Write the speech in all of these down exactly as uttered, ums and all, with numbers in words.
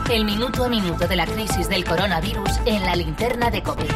El minuto a minuto de la crisis del coronavirus en la linterna de COPE.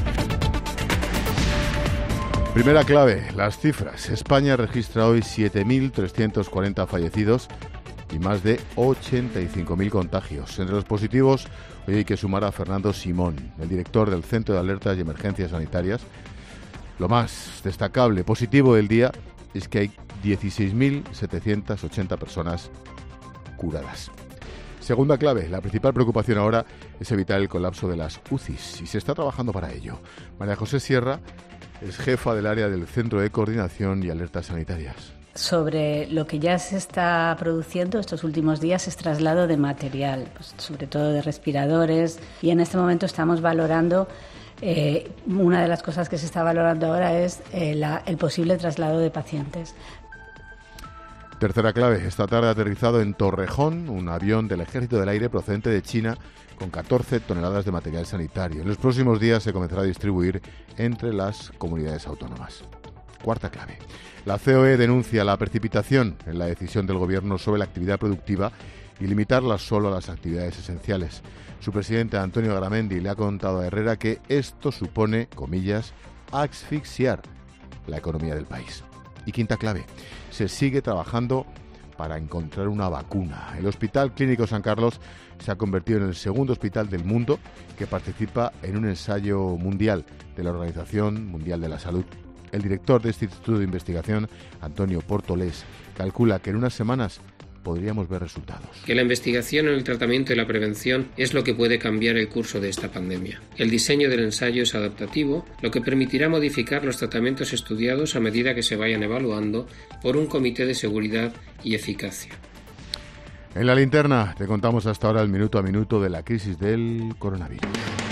Primera clave, las cifras. España registra hoy siete mil trescientos cuarenta fallecidos y más de ochenta y cinco mil contagios. Entre los positivos, hoy hay que sumar a Fernando Simón, el director del Centro de Alertas y Emergencias Sanitarias. Lo más destacable, positivo del día, es que hay dieciséis mil setecientas ochenta personas curadas. Segunda clave, la principal preocupación ahora es evitar el colapso de las U C Is y se está trabajando para ello. María José Sierra es jefa del área del Centro de Coordinación y Alertas Sanitarias. Sobre lo que ya se está produciendo estos últimos días es traslado de material, pues sobre todo de respiradores, y en este momento estamos valorando, eh, una de las cosas que se está valorando ahora es eh, la, el posible traslado de pacientes. Tercera clave, esta tarde ha aterrizado en Torrejón un avión del Ejército del Aire procedente de China con catorce toneladas de material sanitario. En los próximos días se comenzará a distribuir entre las comunidades autónomas. Cuarta clave, la C O E denuncia la precipitación en la decisión del Gobierno sobre la actividad productiva y limitarla solo a las actividades esenciales. Su presidente, Antonio Garamendi, le ha contado a Herrera que esto supone, comillas, asfixiar la economía del país. Y quinta clave, se sigue trabajando para encontrar una vacuna. El Hospital Clínico San Carlos se ha convertido en el segundo hospital del mundo que participa en un ensayo mundial de la Organización Mundial de la Salud. El director de este instituto de investigación, Antonio Portolés, calcula que en unas semanas podríamos ver resultados. Que la investigación en el tratamiento y la prevención es lo que puede cambiar el curso de esta pandemia. El diseño del ensayo es adaptativo, lo que permitirá modificar los tratamientos estudiados a medida que se vayan evaluando por un comité de seguridad y eficacia. En la linterna te contamos hasta ahora el minuto a minuto de la crisis del coronavirus.